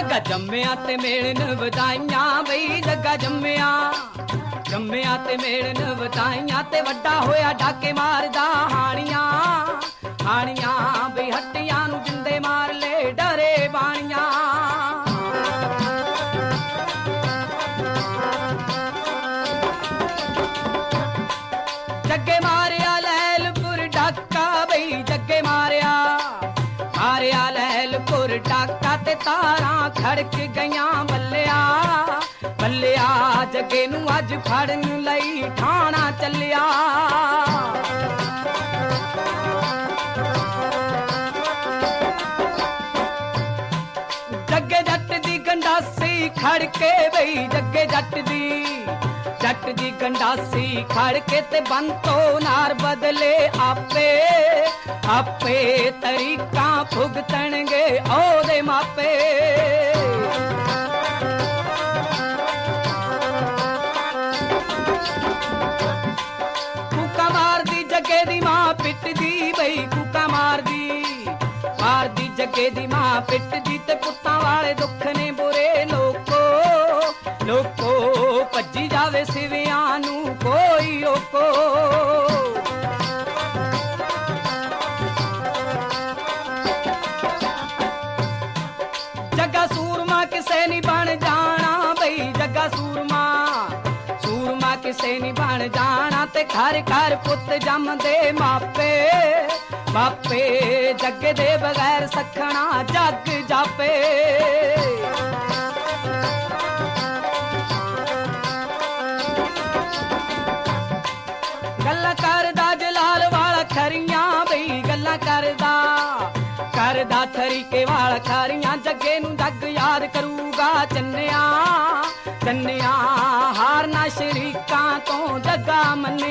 ਜੱਗਾ ਜੰਮਿਆ ਤੇ ਮੇਲਨ ਵਧਾਈਆਂ ਬਈ ਜੱਗਾ ਜੰਮਿਆ ਤੇ ਮੇਲਨ ਵਧਾਈਆਂ ਤੇ ਵੱਡਾ ਹੋਇਆ ਡਾਕੇ ਮਾਰਦਾ ਹਾਣੀਆਂ ਬਈ ਹੱਟੀਆਂ ਨੂੰ ਜਿੰਦੇ ਮਾਰ ਲੈ ਡਰੇ ਬਾਣੀਆਂ ਜੱਗੇ ਮਾਰਿਆ ਲੈਲਪੁਰ ਡਾਕਾ ਬਈ ਜੱਗੇ ਮਾਰਿਆ ਲੈਲਪੁਰ ਡਾਕਾ ਤੇ ਤਾਰਾਂ ਖੜਕ ਗਈਆਂ ਬੱਲਿਆ ਜੱਗੇ ਨੂੰ ਅੱਜ ਫੜਨ ਲਈ ਠਾਣਾ ਚੱਲਿਆ ਜੱਗੇ ਜੱਟ ਦੀ ਗੰਡਾਸੀ ਖੜਕੇ ਬਈ ਜੱਗੇ ਜੱਟ ਦੀ ਗੰਡਾਸੀ ਖੜਕੇ ਤੇ ਬੰਤੋ ਨਾਰ ਬਦਲੇ ਆਪੇ ਤਰੀਕਾਂ ਭੁਗਤਣਗੇ ਉਹਦੇ ਮਾਪੇ ਕੂਕਾ ਮਾਰਦੀ ਜੱਗੇ ਦੀ ਮਾਂ ਪਿੱਟਦੀ ਬਈ ਕੂਕਾ ਮਾਰਦੀ ਜੱਗੇ ਦੀ ਮਾਂ ਪਿੱਟਦੀ ਤੇ ਪੁੱਤਾਂ ਵਾਲੇ ਦੁੱਖ ਨੇ ਬੁਰੇ ਲੋਕੋ ਭੱਜੀ ਜਾਵੇ ਸਿਵਿਆਂ ਨੂੰ ਕੋਈ ਰੋਕੋ ਜੱਗਾ ਸੂਰਮਾ ਕਿਸੇ ਨਹੀਂ ਬਣ ਜਾਣਾ ਬਈ ਜੱਗਾ ਸੂਰਮਾ ਕਿਸੇ ਨਹੀਂ ਬਣ ਜਾਣਾ ਤੇ ਘਰ ਘਰ ਪੁੱਤ ਜੰਮਦੇ ਮਾਪੇ ਜੱਗੇ ਦੇ ਬਗੈਰ ਸਖਣਾ ਜੱਗ ਜਾਪੇ ਗੱਲਾਂ ਕਰਦਾ ਜਲਾਲ ਵਾਲਾ ਖਰੀਆਂ ਬਈ ਗੱਲਾਂ ਕਰਦਾ ਤਰੀਕੇ ਵਾਲਾ ਖਰੀਆਂ ਜੱਗੇ ਨੂੰ ਜੱਗ ਯਾਦ ਕਰੂਗਾ ਚੰਨਿਆ ਹਾਰਨਾ ਸ਼ਰੀਕਾਂ ਤੋਂ ਜੱਗਾ ਮੰਨਿਆ